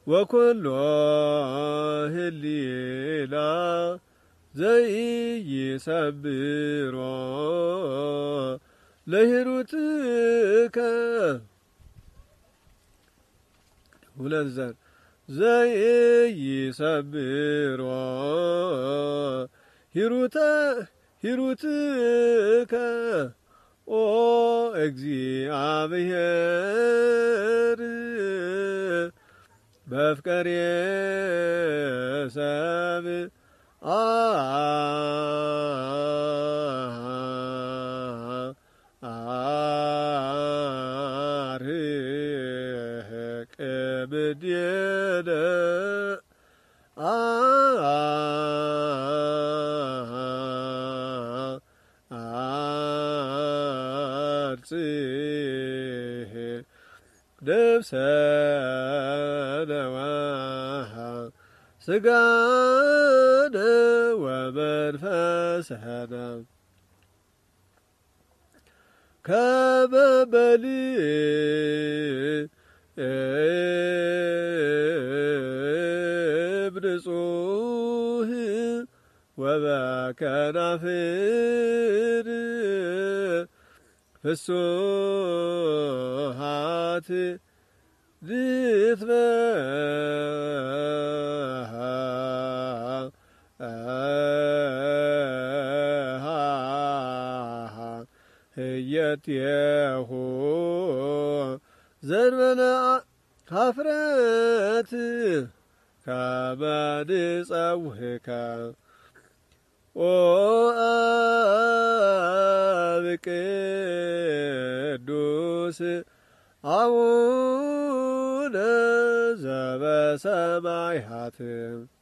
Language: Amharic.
ወኩሎ ህሊና ዘይሰብሮ ለሂሩትከ ሁለት ዘር ዘይሰብሮ ሂሩትከ ኦ እግዚአብሔር በፍቅሬ ሰብ አርህቅ ብድየነ አርጽህ ነፍሰነ ወሥጋነ ወመንፈሰነ ከመ በልብ ንጹሕ ወበከናፍር ፍሱሃት ንትበሃ ህየትየሁ ዘንበለ ኀፍረት ከመ ንጸውዕከ ኦ አብ ቅዱስ አቡነ ዘበሰማያት